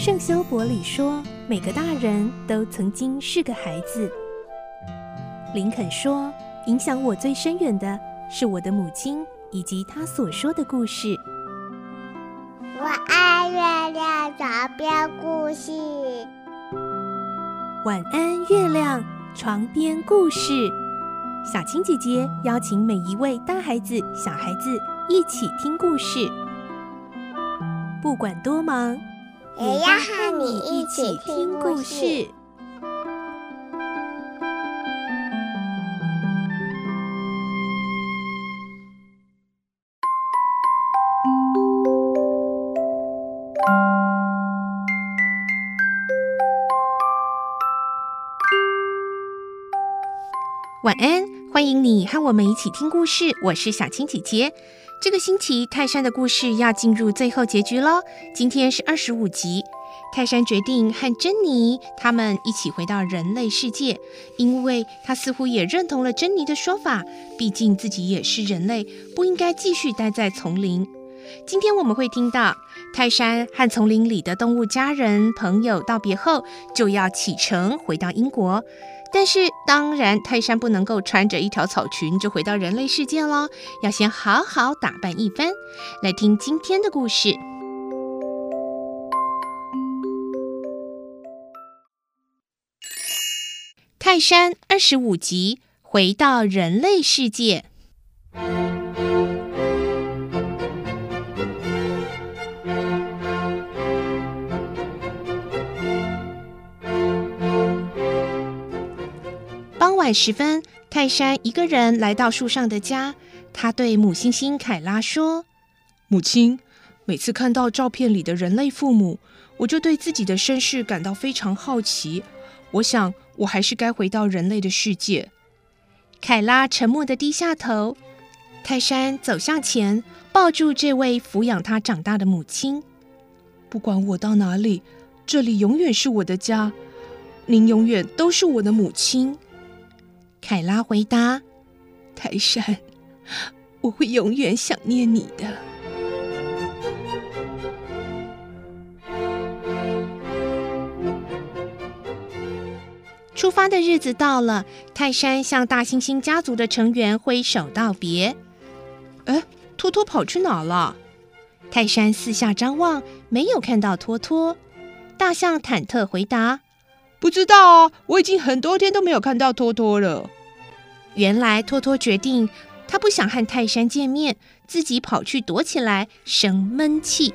圣修伯里说，每个大人都曾经是个孩子。林肯说，影响我最深远的是我的母亲以及她所说的故事。 我爱月亮床边故事。 晚安，月亮床边故事。小青姐姐邀请每一位大孩子、小孩子一起听故事，不管多忙， 也要和你一起听故事。 晚安，欢迎你和我们一起听故事，我是小青姐姐。这个星期泰山的故事要进入最后结局咯，今天是25集。泰山决定和珍妮他们一起回到人类世界，因为他似乎也认同了珍妮的说法，毕竟自己也是人类，不应该继续待在丛林。今天我们会听到泰山和丛林里的动物家人朋友道别后，就要启程回到英国。但是当然，泰山不能够穿着一条草裙就回到人类世界咯，要先好好打扮一番。来听今天的故事。泰山25集，回到人类世界。傍晚时分，泰山一个人来到树上的家，他对母猩猩凯拉说： 母亲，每次看到照片里的人类父母，我就对自己的身世感到非常好奇。我想我还是该回到人类的世界。 凯拉沉默地低下头。泰山走向前，抱住这位抚养他长大的母亲。 不管我到哪里，这里永远是我的家，您永远都是我的母亲。 凯拉回答： 泰山，我会永远想念你的。 出发的日子到了，泰山向大猩猩家族的成员挥手道别。 托托跑去哪了？ 泰山四下张望，没有看到托托。大象忐忑回答： 不知道啊，我已经很多天都没有看到托托了。 原来托托决定，他不想和泰山见面，自己跑去躲起来生闷气。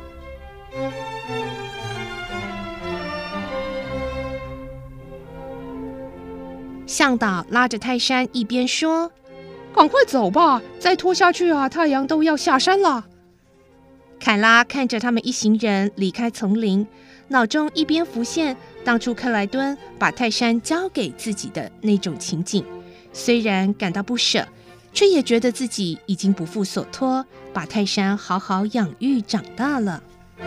向导拉着泰山一边说： 赶快走吧，再拖下去啊，太阳都要下山了。 凯拉看着他们一行人离开丛林，脑中一边浮现当初克莱顿把泰山交给自己的那种情景，虽然感到不舍，却也觉得自己已经不负所托，把泰山好好养育长大了。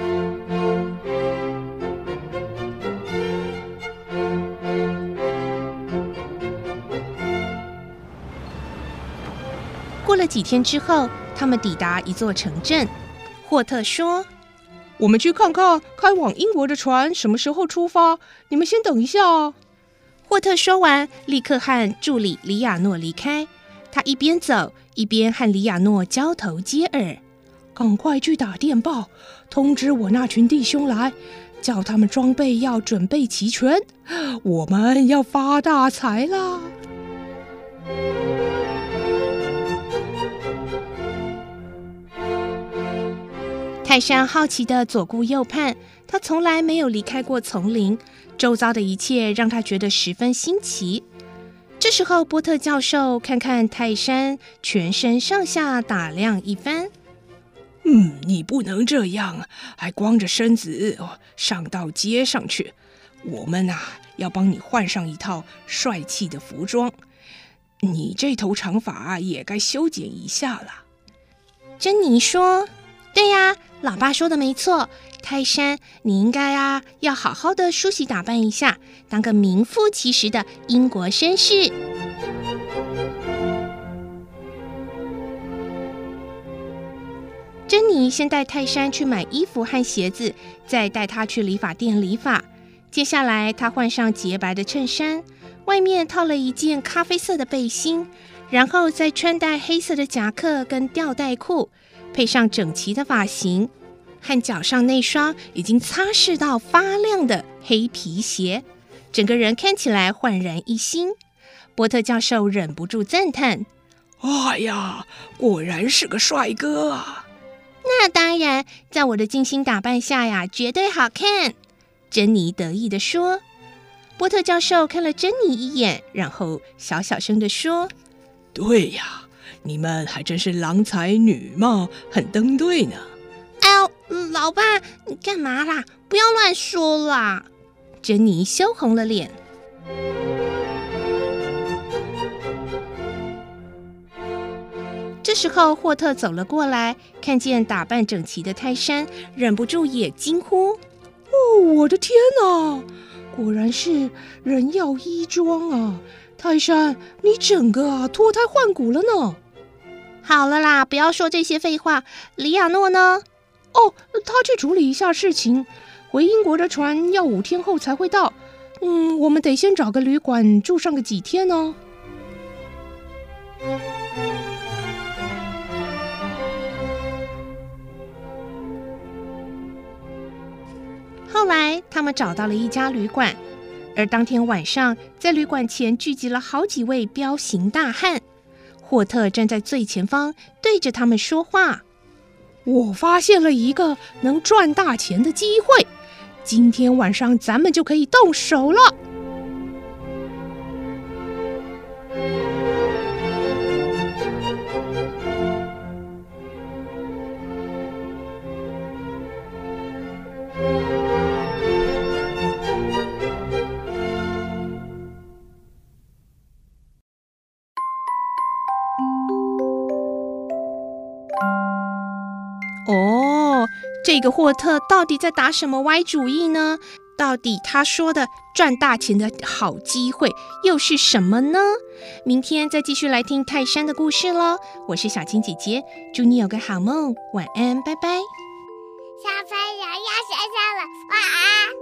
过了几天之后，他们抵达一座城镇。霍特说： 我们去看看开往英国的船什么时候出发，你们先等一下啊。 霍特说完，立刻和助理里亚诺离开。他一边走一边和里亚诺交头接耳： 赶快去打电报，通知我那群弟兄来，叫他们装备要准备齐全，我们要发大财啦。 泰山好奇地左顾右盼，他从来没有离开过丛林，周遭的一切让他觉得十分新奇。这时候波特教授看看泰山，全身上下打量一番。 你不能这样，还光着身子上到街上去。我们要帮你换上一套帅气的服装。你这头长发也该修剪一下了。 珍妮说：对呀，老爸说的没错，泰山，你应该要好好的梳洗打扮一下，当个名副其实的英国绅士。珍妮妮先带泰山去买衣服和鞋子，再带他去理发店理发。接下来，他换上洁白的衬衫，外面套了一件咖啡色的背心，然后再穿戴黑色的夹克跟吊带裤，配上整齐的发型，和脚上那双已经擦拭到发亮的黑皮鞋，整个人看起来焕然一新。波特教授忍不住赞叹：“ 哎呀，果然是个帅哥啊！” 那当然，在我的精心打扮下呀，绝对好看。珍妮得意地说。波特教授看了珍妮一眼，然后小小声地说：“ 对呀，你们还真是郎才女貌，很登对呢。” 哎呦，老爸，你干嘛啦？不要乱说啦！珍妮羞红了脸。这时候，霍特走了过来，看见打扮整齐的泰山，忍不住也惊呼：“ 哦，我的天哪！果然是人要衣装啊！泰山，你整个脱胎换骨了呢！” 好了啦，不要说这些废话。里亚诺呢？ 哦，他去处理一下事情，回英国的船要5天后才会到。我们得先找个旅馆住上个几天呢。 后来，他们找到了一家旅馆，而当天晚上，在旅馆前聚集了好几位彪形大汉。霍特站在最前方，对着他们说话：“ 我发现了一个能赚大钱的机会，今天晚上咱们就可以动手了。” 哦，这个霍特到底在打什么歪主意呢？到底他说的赚大钱的好机会又是什么呢？明天再继续来听泰山的故事咯。我是小青姐姐，祝你有个好梦，晚安，拜拜。 小朋友要睡觉了，晚安。